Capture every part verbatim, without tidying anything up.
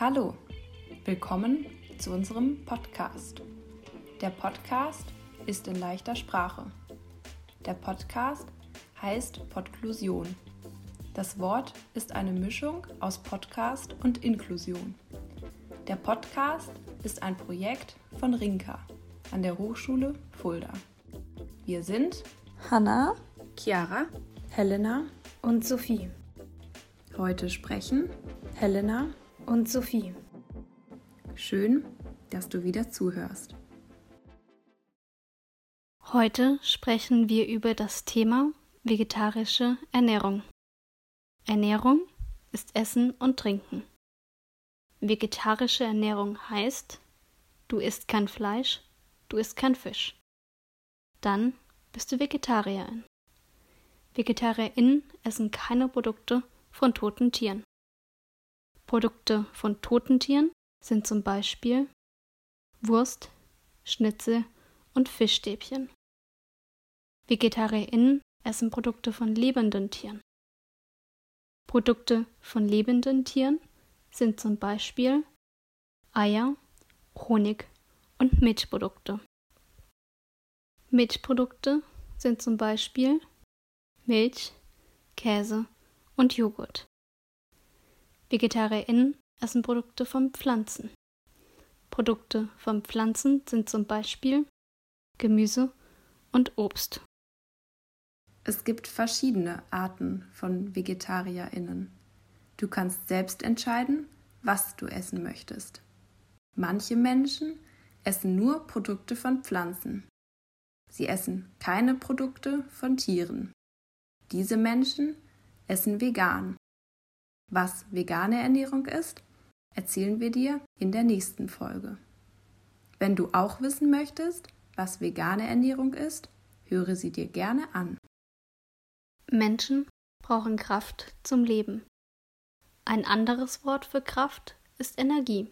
Hallo, willkommen zu unserem Podcast. Der Podcast ist in leichter Sprache. Der Podcast heißt Podklusion. Das Wort ist eine Mischung aus Podcast und Inklusion. Der Podcast ist ein Projekt von Rinka an der Hochschule Fulda. Wir sind Hanna, Chiara, Helena und Sophie. Heute sprechen Helena und Sophie. Schön, dass du wieder zuhörst. Heute sprechen wir über das Thema vegetarische Ernährung. Ernährung ist Essen und Trinken. Vegetarische Ernährung heißt, du isst kein Fleisch, du isst kein Fisch. Dann bist du Vegetarierin. VegetarierInnen essen keine Produkte von toten Tieren. Produkte von toten Tieren sind zum Beispiel Wurst, Schnitzel und Fischstäbchen. VegetarierInnen essen Produkte von lebenden Tieren. Produkte von lebenden Tieren sind zum Beispiel Eier, Honig und Milchprodukte. Milchprodukte sind zum Beispiel Milch, Käse und Joghurt. VegetarierInnen essen Produkte von Pflanzen. Produkte von Pflanzen sind zum Beispiel Gemüse und Obst. Es gibt verschiedene Arten von VegetarierInnen. Du kannst selbst entscheiden, was du essen möchtest. Manche Menschen essen nur Produkte von Pflanzen. Sie essen keine Produkte von Tieren. Diese Menschen essen vegan. Was vegane Ernährung ist, erzählen wir dir in der nächsten Folge. Wenn du auch wissen möchtest, was vegane Ernährung ist, höre sie dir gerne an. Menschen brauchen Kraft zum Leben. Ein anderes Wort für Kraft ist Energie.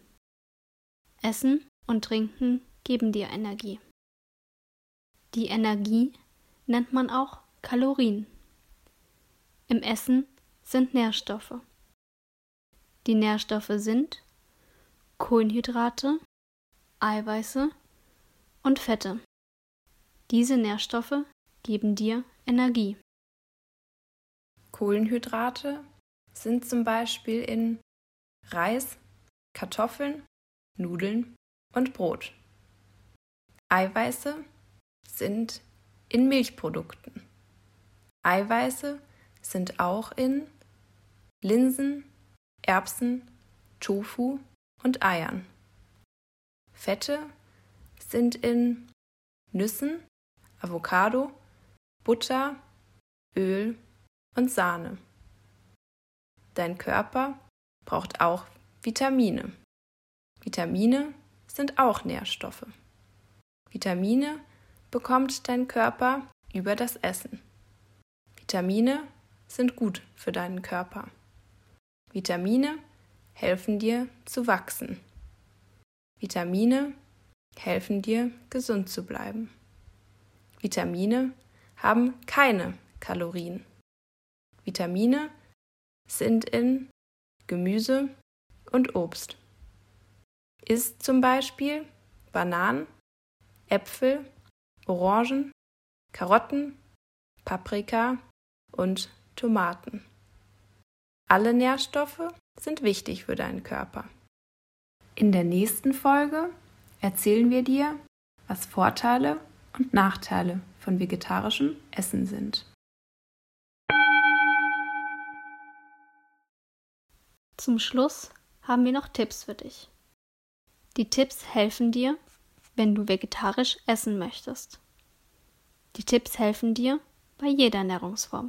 Essen und Trinken geben dir Energie. Die Energie nennt man auch Kalorien. Im Essen sind Nährstoffe. Die Nährstoffe sind Kohlenhydrate, Eiweiße und Fette. Diese Nährstoffe geben dir Energie. Kohlenhydrate sind zum Beispiel in Reis, Kartoffeln, Nudeln und Brot. Eiweiße sind in Milchprodukten. Eiweiße sind auch in Linsen, Erbsen, Tofu und Eiern. Fette sind in Nüssen, Avocado, Butter, Öl und Sahne. Dein Körper braucht auch Vitamine. Vitamine sind auch Nährstoffe. Vitamine bekommt dein Körper über das Essen. Vitamine sind gut für deinen Körper. Vitamine helfen dir zu wachsen. Vitamine helfen dir, gesund zu bleiben. Vitamine haben keine Kalorien. Vitamine sind in Gemüse und Obst. Isst zum Beispiel Bananen, Äpfel, Orangen, Karotten, Paprika und Tomaten. Alle Nährstoffe sind wichtig für deinen Körper. In der nächsten Folge erzählen wir dir, was Vorteile und Nachteile von vegetarischem Essen sind. Zum Schluss haben wir noch Tipps für dich. Die Tipps helfen dir, wenn du vegetarisch essen möchtest. Die Tipps helfen dir bei jeder Ernährungsform.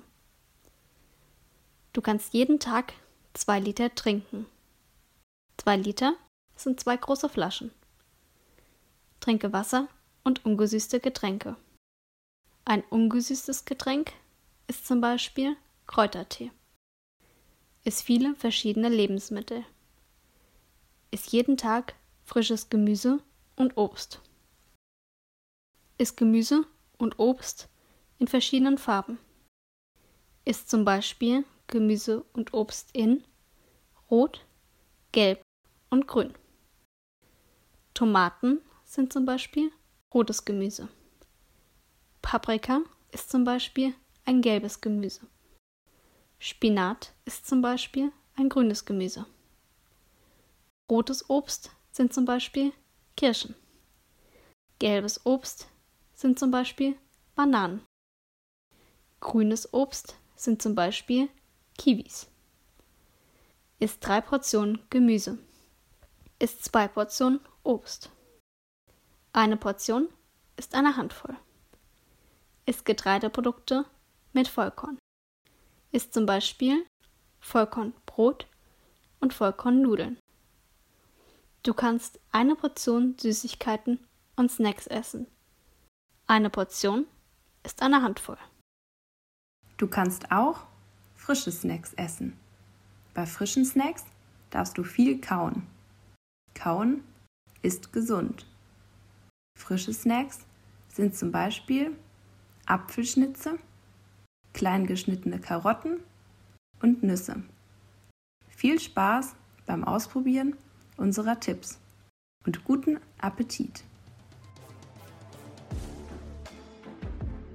Du kannst jeden Tag zwei Liter trinken. Zwei Liter sind zwei große Flaschen. Trinke Wasser und ungesüßte Getränke. Ein ungesüßtes Getränk ist zum Beispiel Kräutertee. Iss viele verschiedene Lebensmittel. Iss jeden Tag frisches Gemüse und Obst. Iss Gemüse und Obst in verschiedenen Farben. Iss zum Beispiel Gemüse und Obst in Rot, Gelb und grün. Tomaten sind zum Beispiel rotes Gemüse. Paprika ist zum Beispiel ein gelbes Gemüse. Spinat ist zum Beispiel ein grünes Gemüse. Rotes Obst sind zum Beispiel Kirschen. Gelbes Obst sind zum Beispiel Bananen. Grünes Obst sind zum Beispiel Kiwis. Isst drei Portionen Gemüse. Isst zwei Portionen Obst. Eine Portion ist eine Handvoll. Isst Getreideprodukte mit Vollkorn. Isst zum Beispiel Vollkornbrot und Vollkornnudeln. Du kannst eine Portion Süßigkeiten und Snacks essen. Eine Portion ist eine Handvoll. Du kannst auch frische Snacks essen. Bei frischen Snacks darfst du viel kauen. Kauen ist gesund. Frische Snacks sind zum Beispiel Apfelschnitze, klein geschnittene Karotten und Nüsse. Viel Spaß beim Ausprobieren unserer Tipps und guten Appetit!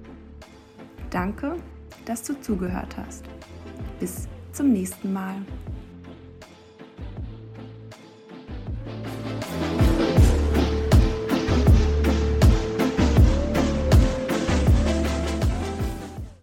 Danke, dass du zugehört hast. Bis zum nächsten Mal.